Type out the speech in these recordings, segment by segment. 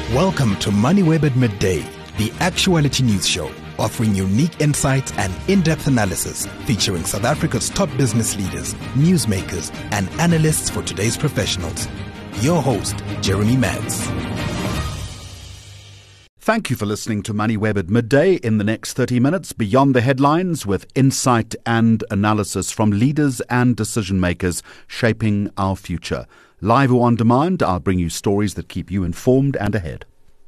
Welcome to MoneyWeb at Midday, the actuality news show, offering unique insights and in-depth analysis featuring South Africa's top business leaders, newsmakers, and analysts for today's professionals. Your host, Jeremy Mads. Thank you for listening to MoneyWeb at Midday. In the next 30 minutes, beyond the headlines with insight and analysis from leaders and decision makers shaping our future. Live or on demand, I'll bring you stories that keep you informed and ahead.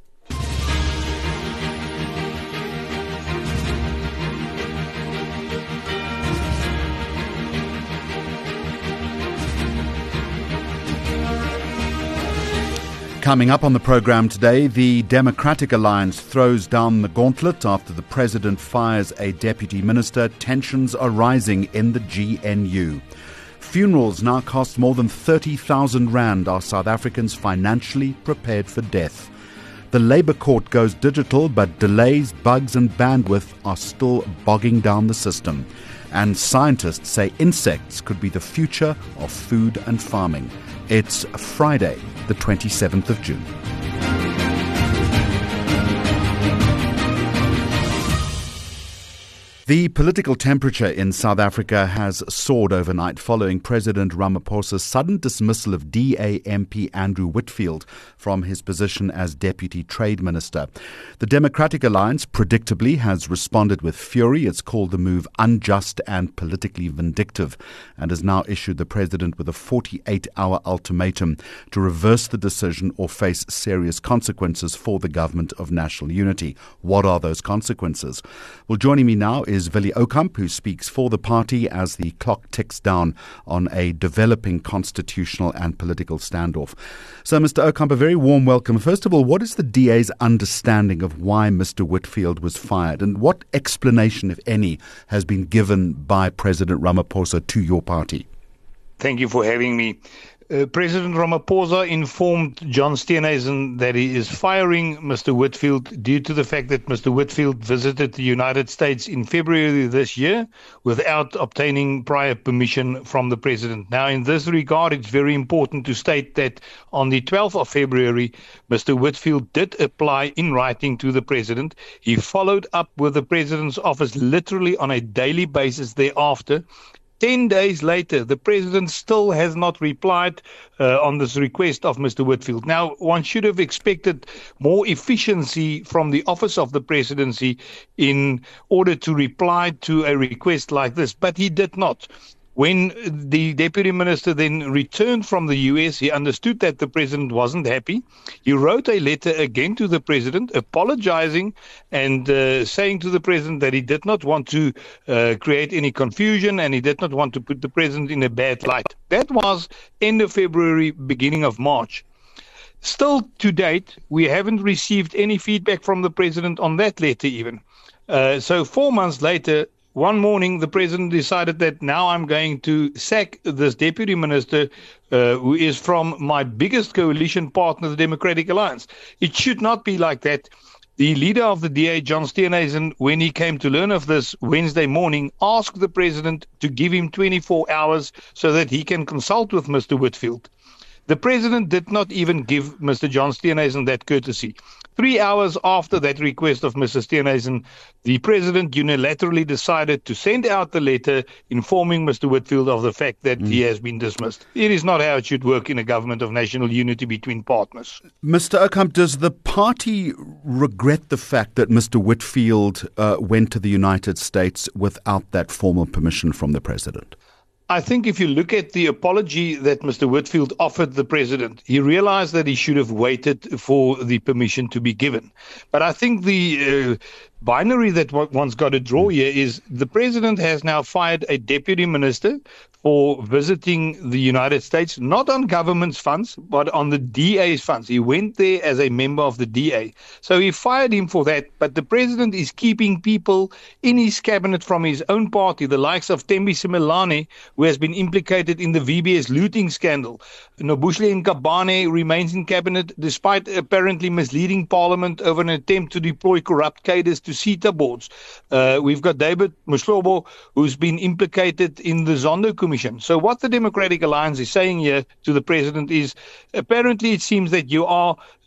Coming up on the program today, the Democratic Alliance throws down the gauntlet after the president fires a deputy minister. Tensions are rising in the GNU. Funerals now cost more than 30,000 rand. Are South Africans financially prepared for death? The Labour Court goes digital, but delays, bugs and bandwidth are still bogging down the system. And scientists say insects could be the future of food and farming. It's Friday, the 27th of June. The political temperature in South Africa has soared overnight following President Ramaphosa's sudden dismissal of DA MP Andrew Whitfield from his position as Deputy Trade Minister. The Democratic Alliance predictably has responded with fury. It's called the move unjust and politically vindictive and has now issued the president with a 48-hour ultimatum to reverse the decision or face serious consequences for the government of national unity. What are those consequences? Well, joining me now is Willie Oukamp, who speaks for the party as the clock ticks down on a developing constitutional and political standoff. So, Mr. Oukamp, a very warm welcome. First of all, what is the DA's understanding of why Mr. Whitfield was fired, and what explanation, if any, has been given by President Ramaphosa to your party? Thank you for having me. President Ramaphosa informed John Steenhuisen that he is firing Mr. Whitfield due to the fact that Mr. Whitfield visited the United States in February this year without obtaining prior permission from the president. Now, in this regard, it's very important to state that on the 12th of February, Mr. Whitfield did apply in writing to the president. He followed up with the president's office literally on a daily basis thereafter. 10 days later, the president still has not replied on this request of Mr. Whitfield. Now, one should have expected more efficiency from the office of the presidency in order to reply to a request like this, but he did not. When the deputy minister then returned from the US, he understood that the president wasn't happy. He wrote a letter again to the president, apologizing and saying to the president that he did not want to create any confusion and he did not want to put the president in a bad light. That was end of February, beginning of March. Still to date, we haven't received any feedback from the president on that letter even. So 4 months later, one morning, the president decided that now I'm going to sack this deputy minister who is from my biggest coalition partner, the Democratic Alliance. It should not be like that. The leader of the DA, John Steenhuisen, when he came to learn of this Wednesday morning, asked the president to give him 24 hours so that he can consult with Mr. Whitfield. The president did not even give Mr. John Steenhuisen that courtesy. 3 hours after that request of Mr. Steenhuisen, the president unilaterally decided to send out the letter informing Mr. Whitfield of the fact that he has been dismissed. It is not how it should work in a government of national unity between partners. Mr. Oukamp, does the party regret the fact that Mr. Whitfield went to the United States without that formal permission from the president? I think if you look at the apology that Mr. Whitfield offered the president, he realized that he should have waited for the permission to be given. But I think the binary that one's got to draw here is the president has now fired a deputy minister for visiting the United States, not on government's funds, but on the DA's funds. He went there as a member of the DA. So he fired him for that, but the president is keeping people in his cabinet from his own party, the likes of Thembisa Melane, who has been implicated in the VBS looting scandal. Nobuhle Nkabane remains in cabinet despite apparently misleading parliament over an attempt to deploy corrupt cadres to CETA boards. We've got David Mhlobo, who's been implicated in the Zondo Commission. So what the Democratic Alliance is saying here to the president is, apparently it seems that you are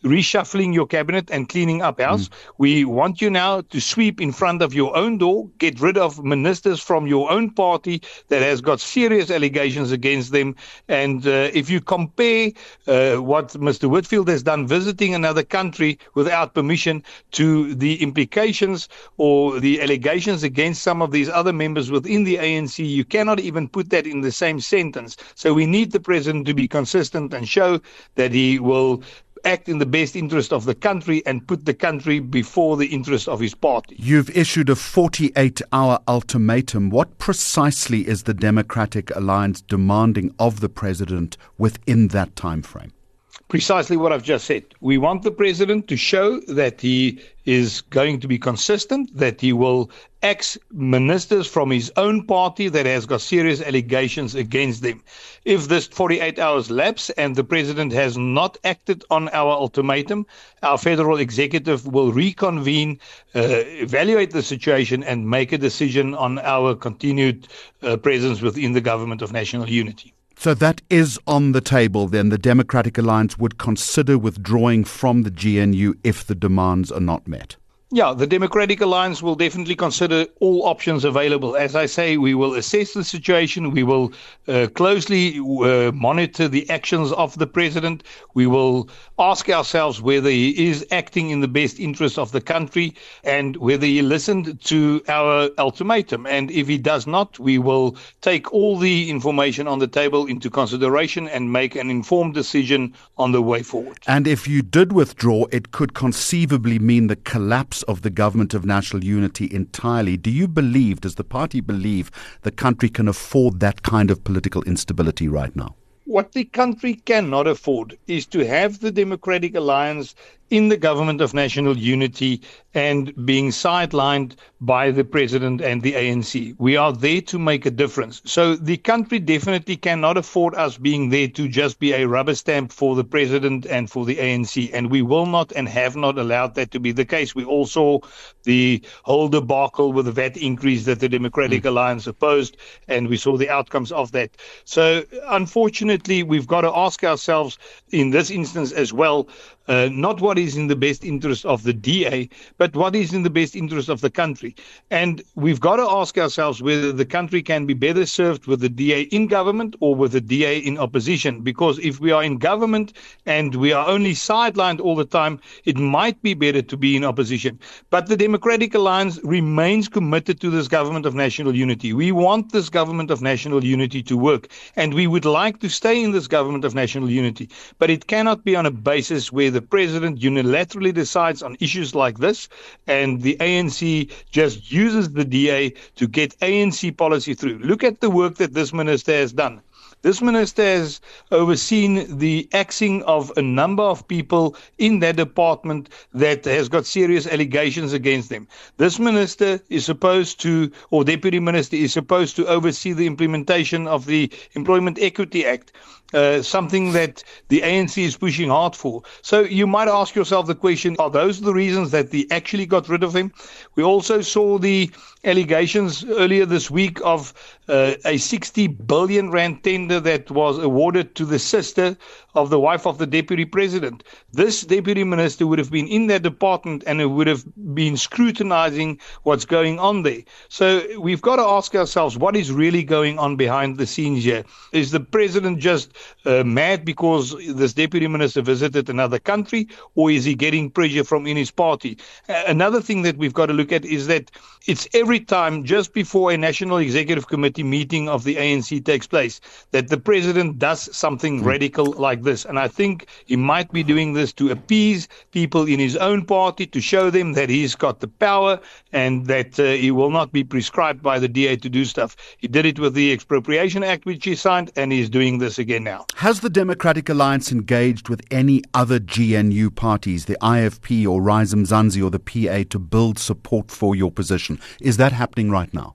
reshuffling your cabinet and cleaning up house. We want you now to sweep in front of your own door, get rid of ministers from your own party that has got serious allegations against them. And if you compare what Mr. Whitfield has done visiting another country without permission to the implications or the allegations against some of these other members within the ANC, you cannot even put that in the same sentence. So we need the president to be consistent and show that he will act in the best interest of the country and put the country before the interest of his party. You've issued a 48-hour ultimatum. What precisely is the Democratic Alliance demanding of the president within that time frame? Precisely what I've just said. We want the president to show that he is going to be consistent, that he will axe ministers from his own party that has got serious allegations against them. If this 48 hours lapse and the president has not acted on our ultimatum, our federal executive will reconvene, evaluate the situation and make a decision on our continued presence within the Government of National Unity. So that is on the table then. The Democratic Alliance would consider withdrawing from the GNU if the demands are not met. Yeah, the Democratic Alliance will definitely consider all options available. As I say, we will assess the situation. We will closely monitor the actions of the president. We will ask ourselves whether he is acting in the best interest of the country and whether he listened to our ultimatum. And if he does not, we will take all the information on the table into consideration and make an informed decision on the way forward. And if you did withdraw, it could conceivably mean the collapse of the Government of National Unity entirely. Do you believe, does the party believe, the country can afford that kind of political instability right now? What the country cannot afford is to have the Democratic Alliance in the Government of National Unity and being sidelined by the president and the ANC. We are there to make a difference. So the country definitely cannot afford us being there to just be a rubber stamp for the president and for the ANC. And we will not and have not allowed that to be the case. We all saw the whole debacle with the VAT increase that the Democratic Alliance opposed, and we saw the outcomes of that. So unfortunately, we've got to ask ourselves in this instance as well, not what is in the best interest of the DA, but what is in the best interest of the country. And we've got to ask ourselves whether the country can be better served with the DA in government or with the DA in opposition. Because if we are in government and we are only sidelined all the time, it might be better to be in opposition. But the Democratic Alliance remains committed to this Government of National Unity. We want this Government of National Unity to work, and we would like to stay in this Government of National Unity. But it cannot be on a basis where the president unilaterally decides on issues like this, and the ANC just uses the DA to get ANC policy through. Look at the work that this minister has done. This minister has overseen the axing of a number of people in that department that has got serious allegations against them. This minister is supposed to, or deputy minister is supposed to oversee the implementation of the Employment Equity Act. Something that the ANC is pushing hard for. So you might ask yourself the question, are those the reasons that they actually got rid of him? We also saw the allegations earlier this week of a 60 billion rand tender that was awarded to the sister of the wife of the deputy president. This deputy minister would have been in that department and it would have been scrutinizing what's going on there. So we've got to ask ourselves, what is really going on behind the scenes here? Is the president just mad because this deputy minister visited another country, or is he getting pressure from in his party? Another thing that we've got to look at is that it's every time just before a National Executive Committee meeting of the ANC takes place that the president does something radical like this. And I think he might be doing this to appease people in his own party, to show them that he's got the power and that he will not be prescribed by the DA to do stuff. He did it with the Expropriation Act, which he signed, and he's doing this again now. Has the Democratic Alliance engaged with any other GNU parties, the IFP or Rise Mzansi or the PA, to build support for your position? Is that happening right now?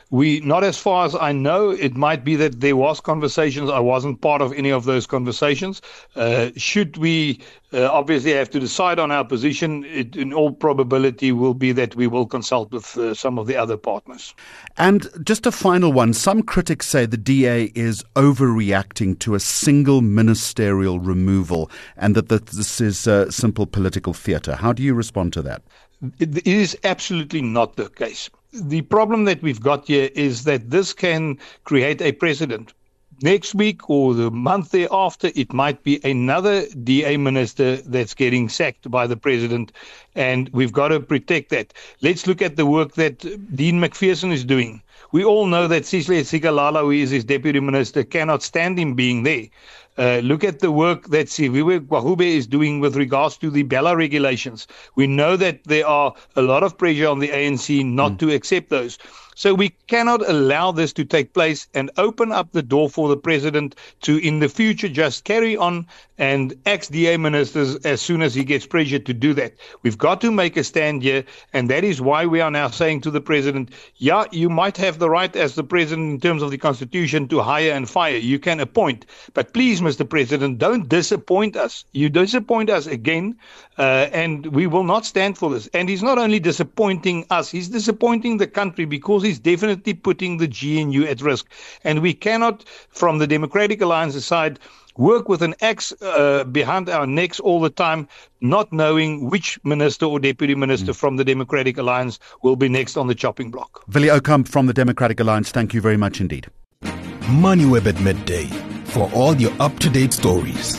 Not as far as I know, it might be that there was conversations. I wasn't part of any of those conversations. Should we obviously have to decide on our position, it in all probability will be that we will consult with some of the other partners. And just a final one. Some critics say the DA is overreacting to a single ministerial removal and that this is simple political theatre. How do you respond to that? It is absolutely not the case. The problem that we've got here is that this can create a precedent. Next week or the month thereafter, it might be another DA minister that's getting sacked by the president, and we've got to protect that. Let's look at the work that Dean McPherson is doing. We all know that Sihle Sigalala, who is his deputy minister, cannot stand him being there. Look at the work that Siviwe Gwahube is doing with regards to the Bella regulations. We know that there are a lot of pressure on the ANC not to accept those. So we cannot allow this to take place and open up the door for the president to, in the future, just carry on and axe DA ministers as soon as he gets pressure to do that. We've got to make a stand here, and that is why we are now saying to the president, yeah, you might have the right as the president in terms of the constitution to hire and fire. You can appoint. But please, Mr. President, don't disappoint us. You disappoint us again, and we will not stand for this. And he's not only disappointing us, he's disappointing the country because he's definitely putting the GNU at risk. And we cannot, from the Democratic Alliance side, work with an axe behind our necks all the time, not knowing which minister or deputy minister from the Democratic Alliance will be next on the chopping block. Willie Oukamp from the Democratic Alliance, thank you very much indeed. MoneyWeb at midday for all your up-to-date stories.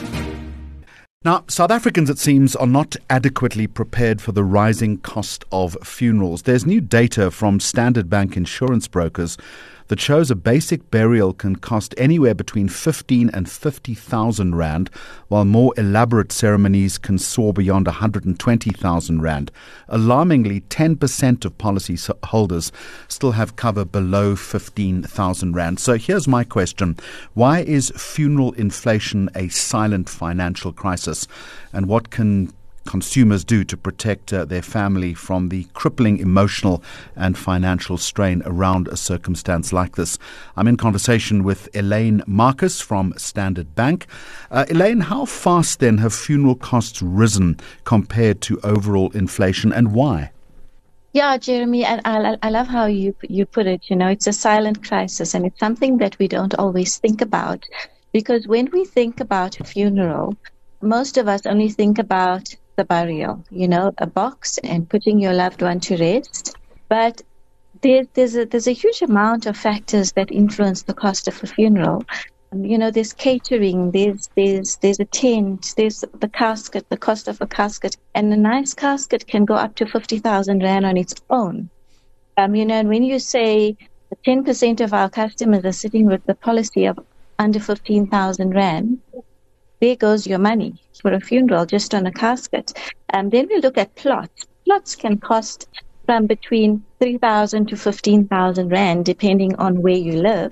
Now, South Africans, it seems, are not adequately prepared for the rising cost of funerals. There's new data from Standard Bank insurance brokers that shows a basic burial can cost anywhere between 15 and 50,000 rand, while more elaborate ceremonies can soar beyond 120,000 rand. Alarmingly, 10% of policy holders still have cover below 15,000 rand. So here's my question. Why is funeral inflation a silent financial crisis? And what can consumers do to protect their family from the crippling emotional and financial strain around a circumstance like this? I'm in conversation with Elaine Marcus from Standard Bank. Elaine, how fast then have funeral costs risen compared to overall inflation, and why? Yeah, Jeremy, and I love how you put it. You know, it's a silent crisis, and it's something that we don't always think about, because when we think about a funeral, most of us only think about the burial, you know, a box and putting your loved one to rest. But there's a huge amount of factors that influence the cost of a funeral. You know, there's catering, there's a tent, there's the casket, the cost of a casket, and a nice casket can go up to 50,000 rand on its own. You know, and when you say 10% of our customers are sitting with the policy of under 15,000 rand, there goes your money for a funeral just on a casket. And then we look at plots. Plots can cost from between 3,000 to 15,000 rand, depending on where you live.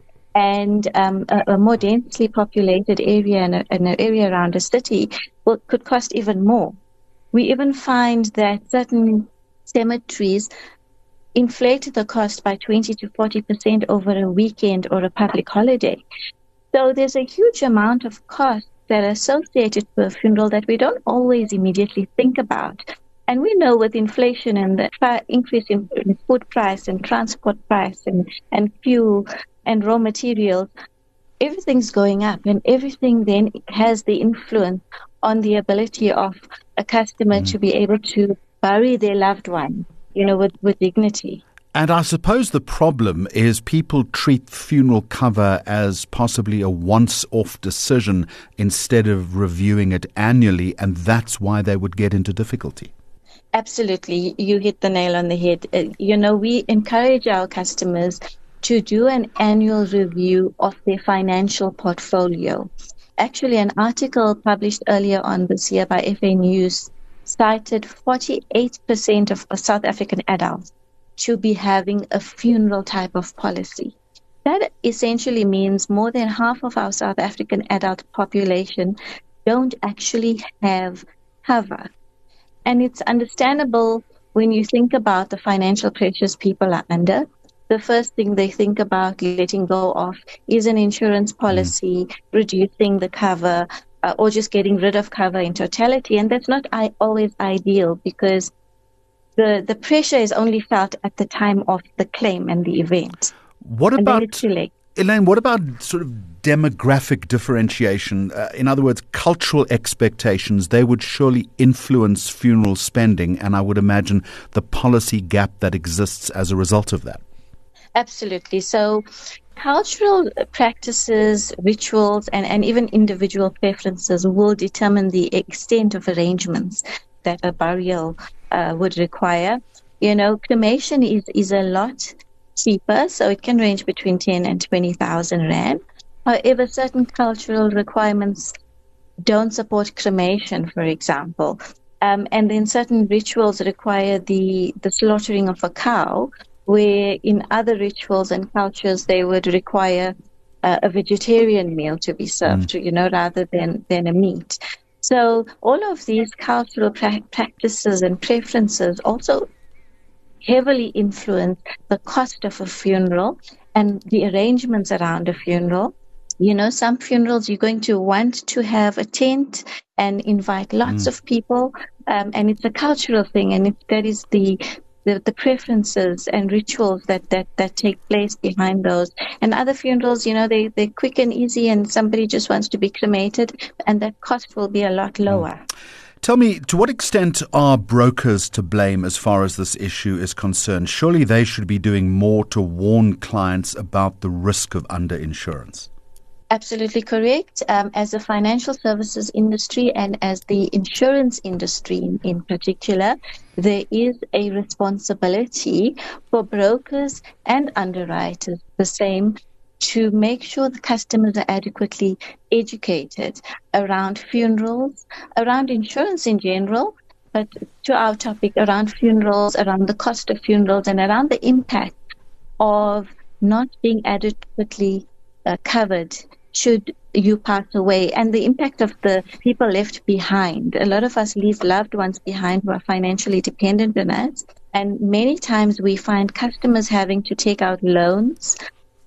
And a more densely populated area and an area around a city could cost even more. We even find that certain cemeteries inflate the cost by 20 to 40% over a weekend or a public holiday. So there's a huge amount of cost that are associated with a funeral that we don't always immediately think about. And we know with inflation and the increase in food price and transport price and fuel and raw materials, everything's going up, and everything then has the influence on the ability of a customer to be able to bury their loved one, you know, with dignity. And I suppose the problem is people treat funeral cover as possibly a once-off decision instead of reviewing it annually, and that's why they would get into difficulty. Absolutely. You hit the nail on the head. You know, we encourage our customers to do an annual review of their financial portfolio. Actually, an article published earlier on this year by FA News cited 48% of South African adults to be having a funeral type of policy. That essentially means more than half of our South African adult population don't actually have cover. And it's understandable when you think about the financial pressures people are under. the first thing they think about letting go of is an insurance policy, reducing the cover, or just getting rid of cover in totality. And that's not always ideal, because the pressure is only felt at the time of the claim and the event. What And then about, it's too late. Elaine, what about sort of demographic differentiation? In other words, cultural expectations, they would surely influence funeral spending, and I would imagine the policy gap that exists as a result of that. Absolutely. So cultural practices, rituals, and even individual preferences will determine the extent of arrangements that a burial would require. Cremation is a lot cheaper, so it can range between 10 and 20,000 rand. However, certain cultural requirements don't support cremation, for example. And then certain rituals require the slaughtering of a cow, where in other rituals and cultures they would require a vegetarian meal to be served, rather than a meat. So all of these cultural practices and preferences also heavily influence the cost of a funeral and the arrangements around a funeral. Some funerals you're going to want to have a tent and invite lots of people, and it's a cultural thing, and that is the preferences and rituals that take place behind those. And other funerals, they're quick and easy, and somebody just wants to be cremated, and that cost will be a lot lower. Tell me, to what extent are brokers to blame as far as this issue is concerned? Surely they should be doing more to warn clients about the risk of underinsurance. Absolutely correct. As the financial services industry and as the insurance industry in particular, there is a responsibility for brokers and underwriters the same to make sure the customers are adequately educated around funerals, around insurance in general, but to our topic, around funerals, around the cost of funerals, and around the impact of not being adequately covered should you pass away, and the impact of the people left behind. A lot of us leave loved ones behind who are financially dependent on us, and many times we find customers having to take out loans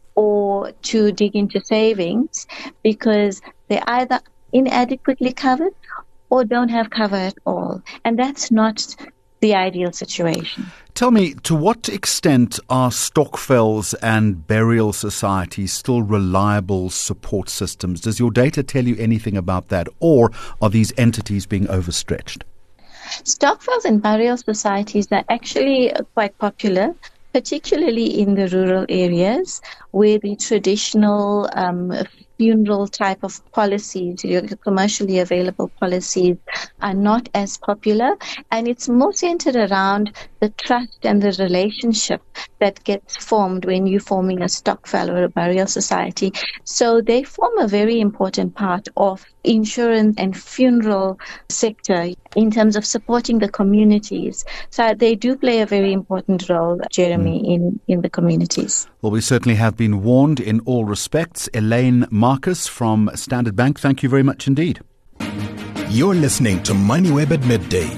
or to dig into savings because they're either inadequately covered or don't have cover at all, and that's not the ideal situation. Tell me, to what extent are stokvels and burial societies still reliable support systems? Does your data tell you anything about that, or are these entities being overstretched? Stokvels and burial societies are actually quite popular, particularly in the rural areas where the traditional funeral type of policies, your commercially available policies, are not as popular, and it's more centered around the trust and the relationship that gets formed when you're forming a stokvel or a burial society. So they form a very important part of insurance and funeral sector in terms of supporting the communities. So they do play a very important role, Jeremy, in the communities. Well, we certainly have been warned in all respects. Elaine Marcus from Standard Bank, thank you very much indeed. You're listening to MoneyWeb at Midday.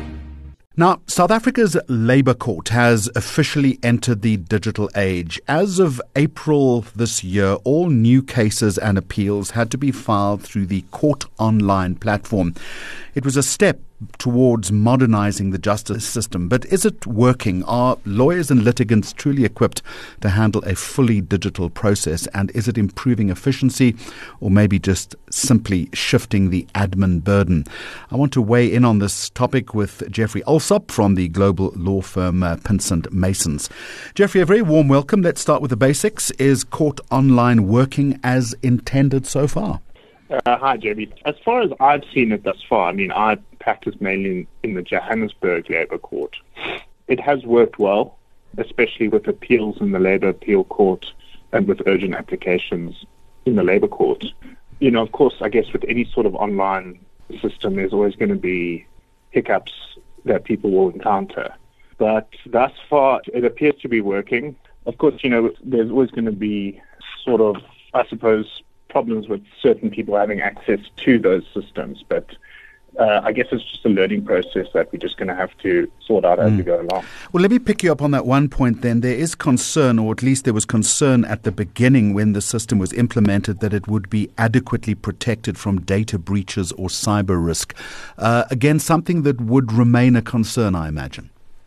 Now, South Africa's Labour Court has officially entered the digital age. As of April this year, all new cases and appeals had to be filed through the Court Online platform. It was a step towards modernizing the justice system. But is it working? Are lawyers and litigants truly equipped to handle a fully digital process? And is it improving efficiency, or maybe just simply shifting the admin burden? I want to weigh in on this topic with Jeffrey Alsop from the global law firm Pinsent Masons. Jeffrey, a very warm welcome. Let's start with the basics. Is Court Online working as intended so far? Hi, Jeremy. As far as I've seen it thus far, I practice mainly in the Johannesburg Labour Court. It has worked well, especially with appeals in the Labour Appeal Court and with urgent applications in the Labour Court. Of course, I guess with any sort of online system, there's always going to be hiccups that people will encounter. But thus far, it appears to be working. Of course, there's always going to be sort of, I suppose, problems with certain people having access to those systems, but I guess it's just a learning process that we're just going to have to sort out as we go along. Well, let me pick you up on that one point then. There is concern, or at least there was concern at the beginning when the system was implemented, that it would be adequately protected from data breaches or cyber risk. Again, something that would remain a concern, I imagine.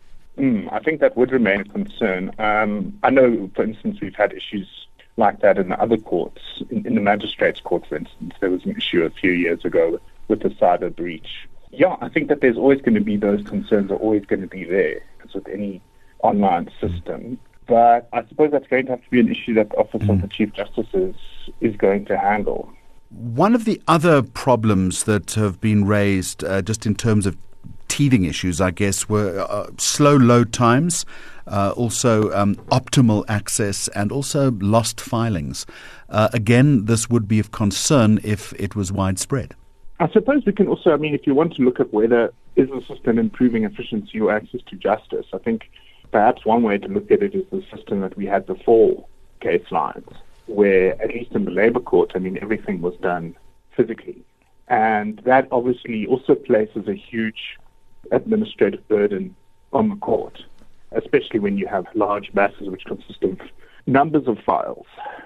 I think that would remain a concern. I know, for instance, we've had issues like that in the other courts. In the magistrates' court, for instance, there was an issue a few years ago with the cyber breach. Yeah, I think that there's always going to be those concerns are always going to be there, as with any online system. But I suppose that's going to have to be an issue that the Office of the Chief Justice is going to handle. One of the other problems that have been raised, just in terms of teething issues, I guess, were slow load times, also optimal access, and also lost filings. Again, this would be of concern if it was widespread. I suppose we can also, if you want to look at whether is the system improving efficiency or access to justice, I think perhaps one way to look at it is the system that we had before case lines, where at least in the Labour Court, everything was done physically. And that obviously also places a huge administrative burden on the court, especially when you have large masses which consist of numbers of files.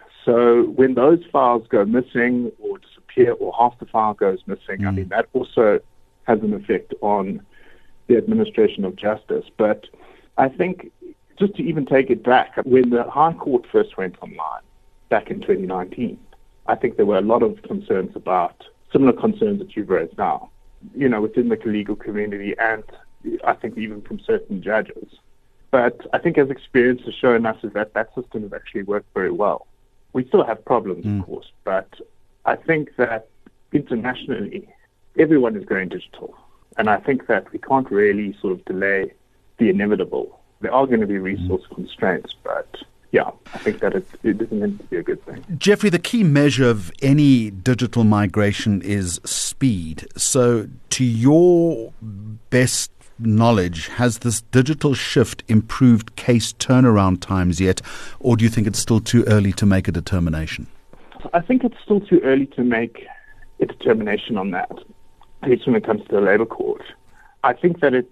So when those files go missing or disappear or half the file goes missing, that also has an effect on the administration of justice. But I think just to even take it back, when the High Court first went online back in 2019, I think there were a lot of concerns about similar concerns that you've raised now, within the legal community and I think even from certain judges. But I think as experience has shown us is that system has actually worked very well. We still have problems, of course, but I think that internationally, everyone is going digital. And I think that we can't really sort of delay the inevitable. There are going to be resource constraints, but yeah, I think that it isn't meant to be a good thing. Jeffrey, the key measure of any digital migration is speed. So to your best knowledge, has this digital shift improved case turnaround times yet, or do you think it's still too early to make a determination? I think it's still too early to make a determination on that, at least when it comes to the Labour Court. I think that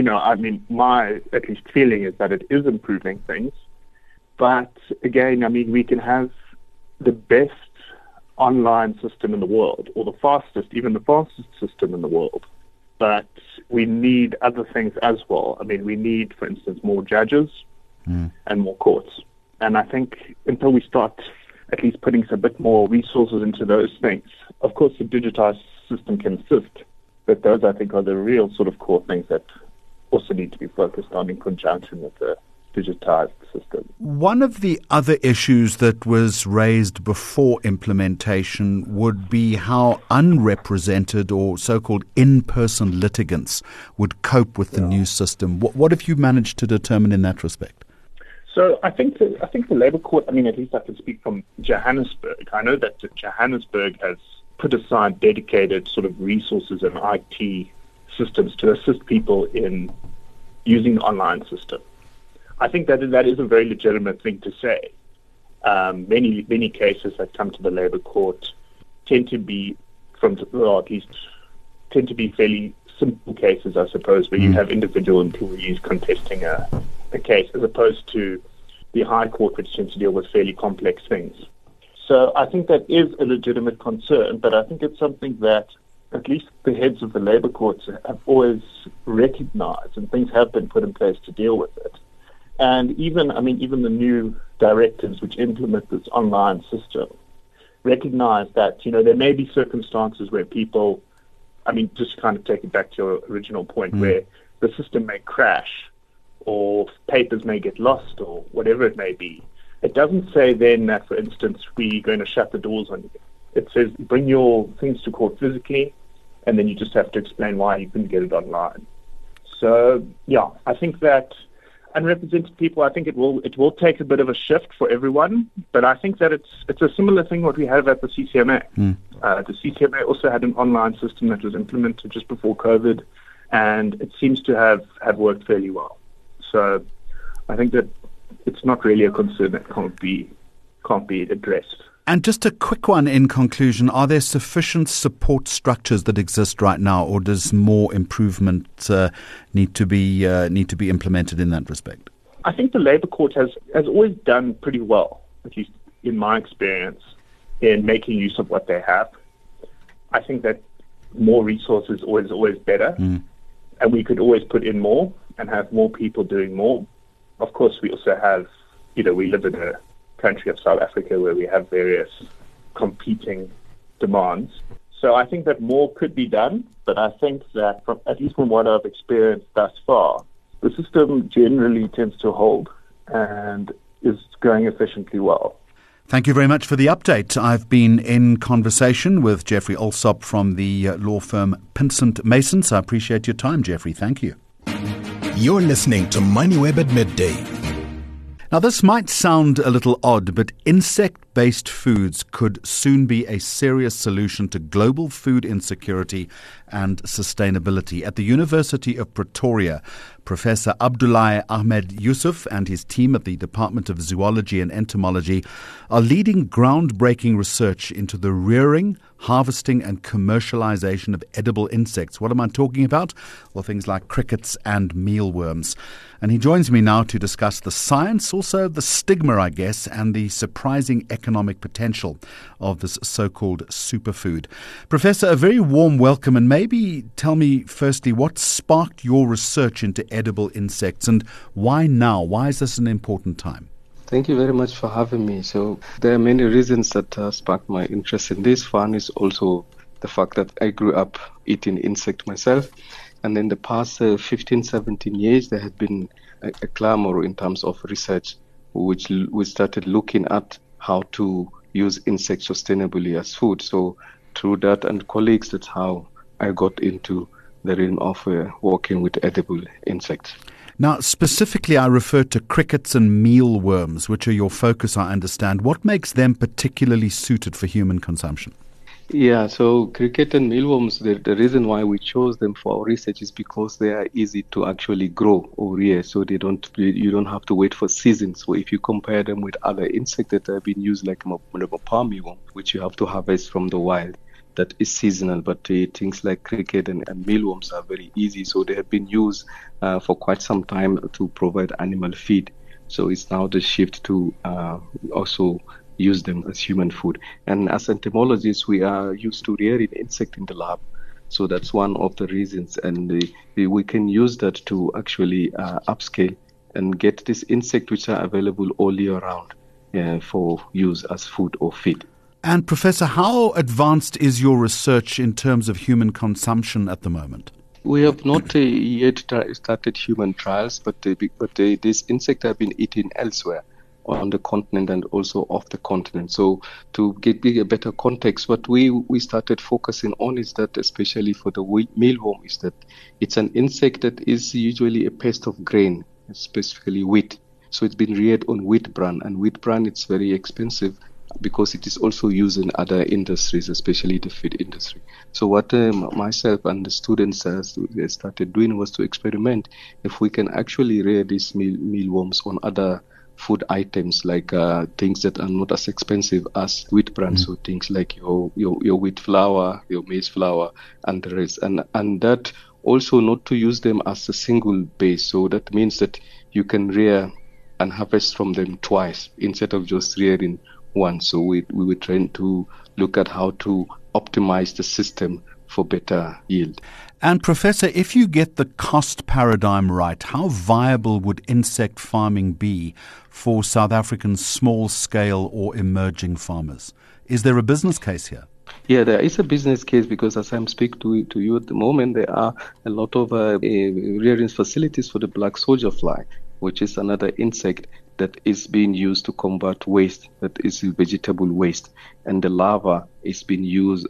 my at least feeling is that it is improving things. But again, we can have the best online system in the world, or even the fastest system in the world. But we need other things as well. We need, for instance, more judges and more courts. And I think until we start at least putting a bit more resources into those things, of course, the digitized system can assist. But those, I think, are the real sort of core things that also need to be focused on in conjunction with the digitized system. One of the other issues that was raised before implementation would be how unrepresented or so-called in-person litigants would cope with the new system. What have you managed to determine in that respect? So I think the Labour Court, at least I can speak from Johannesburg. I know that Johannesburg has put aside dedicated sort of resources and IT systems to assist people in using the online system. I think that is a very legitimate thing to say. Many cases that come to the Labour Court tend to be fairly simple cases, I suppose, where you have individual employees contesting a case, as opposed to the High Court, which tends to deal with fairly complex things. So I think that is a legitimate concern, but I think it's something that at least the heads of the Labour Courts have always recognized, and things have been put in place to deal with it. And even the new directives which implement this online system recognize that, there may be circumstances where people, just kind of take it back to your original point, where the system may crash or papers may get lost or whatever it may be. It doesn't say then that, for instance, we're going to shut the doors on you. It says bring your things to court physically, and then you just have to explain why you couldn't get it online. So, yeah, I think that unrepresented people, I think it will take a bit of a shift for everyone, but I think that it's a similar thing what we have at the CCMA. The CCMA also had an online system that was implemented just before COVID, and it seems to have worked fairly well. So I think that it's not really a concern that can't be addressed. And just a quick one in conclusion, are there sufficient support structures that exist right now, or does more improvement need to be implemented in that respect? I think the Labour Court has always done pretty well, at least in my experience, in making use of what they have. I think that more resources is always better, and we could always put in more and have more people doing more. Of course, we also have, we live in a country of South Africa where we have various competing demands. So I think that more could be done, but I think that at least from what I've experienced thus far, the system generally tends to hold and is going efficiently well. Thank you very much for the update. I've been in conversation with Jeffrey Alsop from the law firm Pinsent Masons. I appreciate your time, Jeffrey. Thank you. You're listening to MoneyWeb at midday. Now, this might sound a little odd, but insect-based foods could soon be a serious solution to global food insecurity and sustainability. At the University of Pretoria, Professor Abdullahi Ahmed Yusuf and his team at the Department of Zoology and Entomology are leading groundbreaking research into the rearing, harvesting and commercialization of edible insects. What am I talking about? Well, things like crickets and mealworms. And he joins me now to discuss the science, also the stigma, I guess, and the surprising economic potential of this so-called superfood. Professor, a very warm welcome, and maybe tell me firstly what sparked your research into edible insects and why now? Why is this an important time? Thank you very much for having me. So there are many reasons that sparked my interest in this. One is also the fact that I grew up eating insects myself. And in the past 15, 17 years, there had been a clamor in terms of research, which we started looking at how to use insects sustainably as food. So through that and colleagues, that's how I got into the realm of working with edible insects. Now, specifically, I refer to crickets and mealworms, which are your focus, I understand. What makes them particularly suited for human consumption? Yeah, so cricket and mealworms, the reason why we chose them for our research is because they are easy to actually grow or rear, so you don't have to wait for seasons. So if you compare them with other insects that have been used, like palm mealworm, which you have to harvest from the wild, that is seasonal, but things like cricket and mealworms are very easy, so they have been used for quite some time to provide animal feed. So it's now the shift to also use them as human food. And as entomologists, we are used to rearing insects in the lab. So that's one of the reasons. And we can use that to actually upscale and get these insects which are available all year round for use as food or feed. And Professor, how advanced is your research in terms of human consumption at the moment? We have not yet started human trials, but these insects have been eaten elsewhere on the continent and also off the continent. So to give a better context, what we started focusing on is that, especially for the mealworm, is that it's an insect that is usually a pest of grain, specifically wheat. So it's been reared on wheat bran, and wheat bran, it's very expensive because it is also used in other industries, especially the feed industry. So what myself and the students started doing was to experiment if we can actually rear these mealworms on other food items, like things that are not as expensive as wheat bran, so things like your wheat flour, your maize flour, and the rest. And that also not to use them as a single base. So that means that you can rear and harvest from them twice instead of just rearing one. So we were trying to look at how to optimize the system for better yield. And Professor, if you get the cost paradigm right, how viable would insect farming be for South African small-scale or emerging farmers? Is there a business case here? Yeah, there is a business case because as I'm speaking to you at the moment, there are a lot of rearing facilities for the black soldier fly, which is another insect that is being used to combat waste, that is vegetable waste, and the larva is being used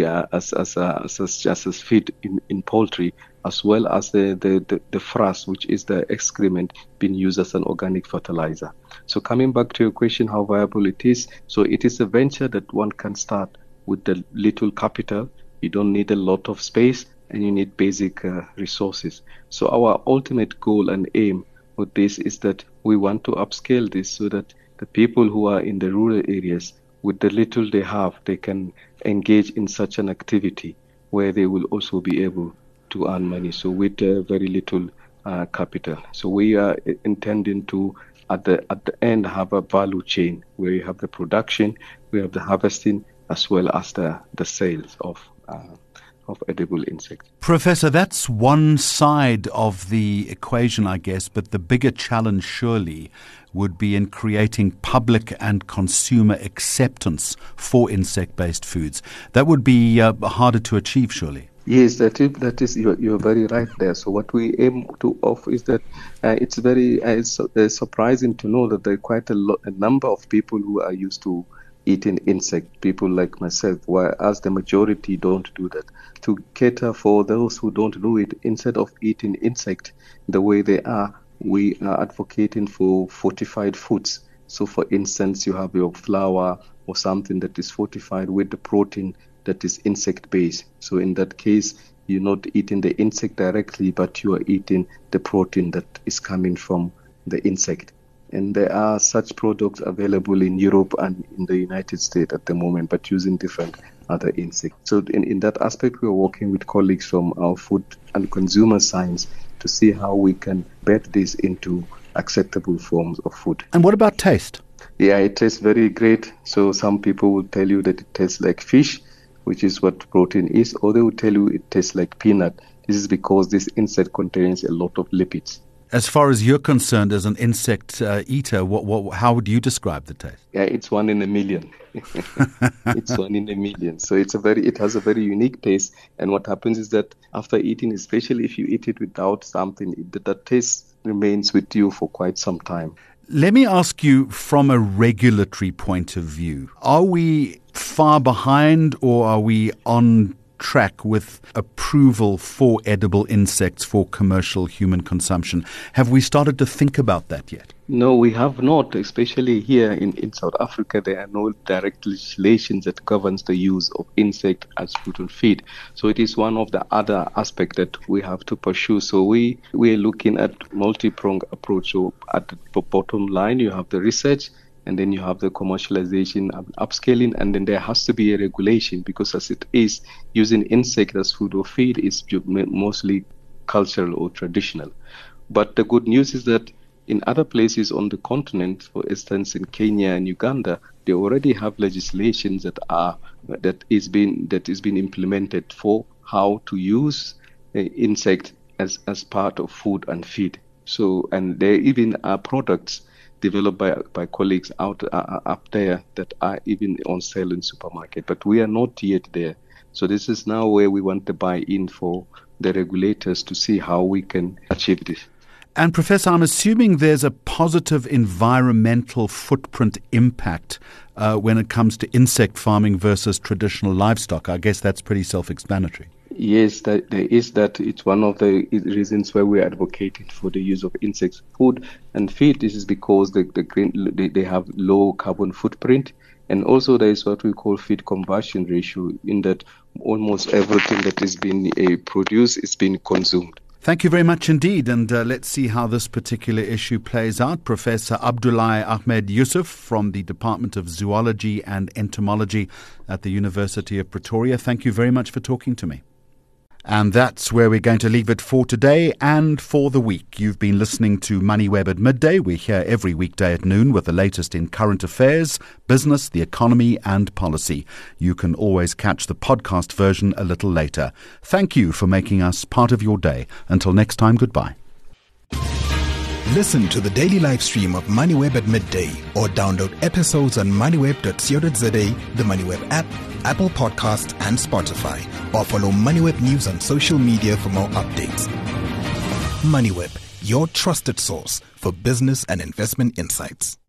as feed in poultry, as well as the frass, which is the excrement, being used as an organic fertilizer. So coming back to your question, how viable it is, so it is a venture that one can start with the little capital. You don't need a lot of space, and you need basic resources. So our ultimate goal and aim with this is that we want to upscale this so that the people who are in the rural areas with the little they have, they can engage in such an activity where they will also be able to earn money. So with very little capital. So we are intending to, at the end, have a value chain where you have the production, we have the harvesting, as well as the sales of edible insects. Professor, that's one side of the equation, I guess, but the bigger challenge surely would be in creating public and consumer acceptance for insect-based foods. That would be harder to achieve, surely. Yes, that is you're very right there. So what we aim to offer is that it's very surprising to know that there are quite a number of people who are used to eating insect, people like myself, whereas the majority don't do that. To cater for those who don't do it, instead of eating insect the way they are, we are advocating for fortified foods. So for instance, you have your flour or something that is fortified with the protein that is insect-based. So in that case, you're not eating the insect directly, but you are eating the protein that is coming from the insect. And there are such products available in Europe and in the United States at the moment, but using different other insects. So in that aspect, we are working with colleagues from our food and consumer science to see how we can bed this into acceptable forms of food. And what about taste? Yeah, it tastes very great. So some people will tell you that it tastes like fish, which is what protein is, or they will tell you it tastes like peanut. This is because this insect contains a lot of lipids. As far as you're concerned, as an insect eater, how would you describe the taste? Yeah, it's 1 in a million. It's 1 in a million. So it has a very unique taste. And what happens is that after eating, especially if you eat it without something, that taste remains with you for quite some time. Let me ask you, from a regulatory point of view, are we far behind or are we on track with approval for edible insects for commercial human consumption? Have we started to think about that yet? No, we have not, especially here in South Africa. There are no direct legislations that governs the use of insect as food and feed. So it is one of the other aspects that we have to pursue. So we are looking at multi-pronged approach. So at the bottom line, you have the research, and then you have the commercialization, upscaling, and then there has to be a regulation, because as it is, using insect as food or feed is mostly cultural or traditional. But the good news is that in other places on the continent, for instance in Kenya and Uganda, they already have legislations that is being implemented for how to use insect as part of food and feed. So, and there even are products developed by colleagues up there that are even on sale in supermarket, but we are not yet there. So this is now where we want to buy in for the regulators to see how we can achieve this. And Professor, I'm assuming there's a positive environmental footprint impact when it comes to insect farming versus traditional livestock. I guess that's pretty self-explanatory. Yes, there is that. It's one of the reasons why we're advocating for the use of insects food and feed. This is because they have low carbon footprint. And also there is what we call feed conversion ratio, in that almost everything that is being produced is being consumed. Thank you very much indeed, and let's see how this particular issue plays out. Professor Abdullahi Ahmed Yusuf from the Department of Zoology and Entomology at the University of Pretoria, thank you very much for talking to me. And that's where we're going to leave it for today and for the week. You've been listening to MoneyWeb at Midday. We're here every weekday at noon with the latest in current affairs, business, the economy and policy. You can always catch the podcast version a little later. Thank you for making us part of your day. Until next time, goodbye. Listen to the daily live stream of MoneyWeb at midday or download episodes on moneyweb.co.za, the MoneyWeb app, Apple Podcasts and Spotify, or follow MoneyWeb News on social media for more updates. MoneyWeb, your trusted source for business and investment insights.